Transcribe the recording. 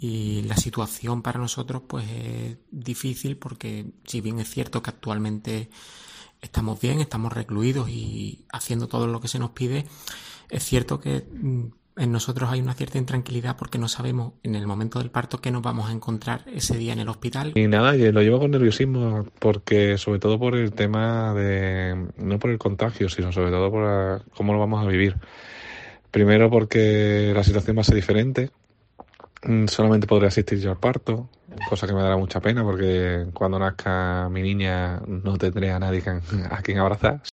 Y la situación para nosotros pues es difícil porque si bien es cierto que actualmente estamos bien, estamos recluidos y haciendo todo lo que se nos pide, es cierto que en nosotros hay una cierta intranquilidad porque no sabemos en el momento del parto qué nos vamos a encontrar ese día en el hospital. Y nada, yo lo llevo con nerviosismo porque sobre todo por el tema de, no por el contagio, sino sobre todo por cómo lo vamos a vivir. Primero porque la situación va a ser diferente. Solamente podré asistir yo al parto, cosa que me dará mucha pena porque cuando nazca mi niña no tendré a nadie a quien abrazar.